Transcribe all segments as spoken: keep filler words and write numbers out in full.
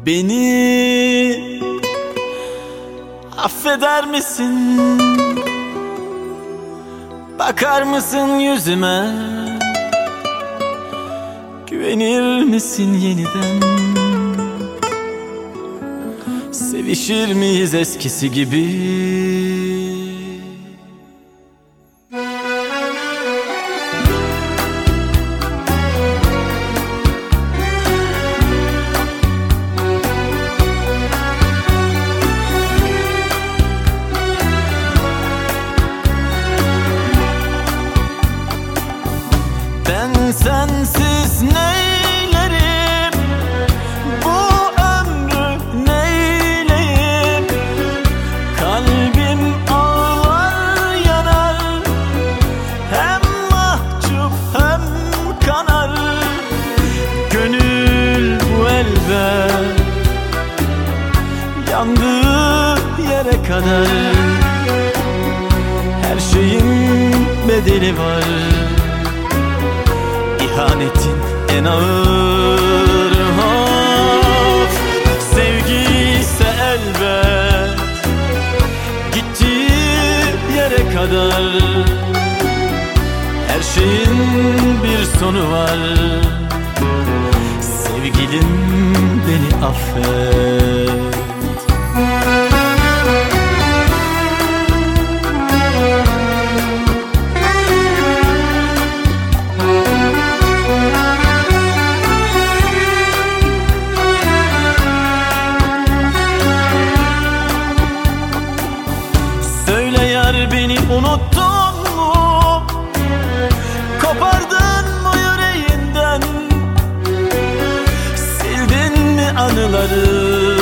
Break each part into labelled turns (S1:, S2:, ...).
S1: Beni affeder misin? Bakar mısın yüzüme? Güvenir misin yeniden? Sevişir miyiz eskisi gibi? Ben sensiz neylerim, bu ömrü neyleyim? Kalbim ağlar yanar, hem mahcup hem kanar. Gönül bu elbet yandığı yere kadar. Her şeyin bedeli var, İhanetin en ağır. Of, sevgi ise elbet gittiği yere kadar. Her şeyin bir sonu var. Sevgilim, beni affet. Beni unuttun mu? Kopardın mı yüreğinden? Sildin mi anıları?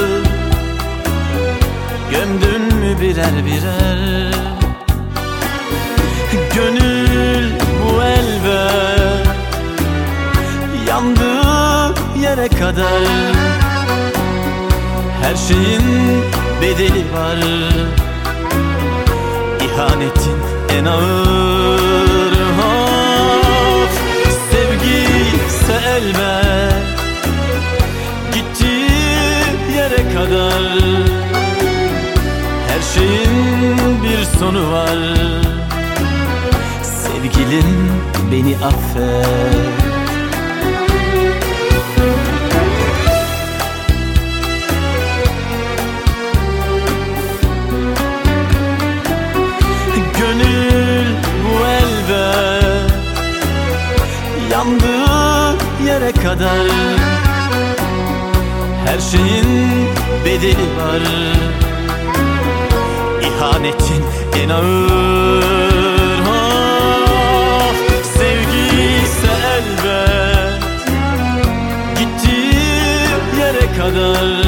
S1: Gömdün mü birer birer? Gönül bu elbet yandığı yere kadar. Her şeyin bedeli var, İhanetin en ağır. Of, sevgi ise elbet gittiği yere kadar. Her şeyin bir sonu var. Sevgilim, beni affet. Gönül bu elbet yandığı yere kadar. Her şeyin bedeli var, İhanetin en ağır. Of, sevgi ise elbet gittiği yere kadar.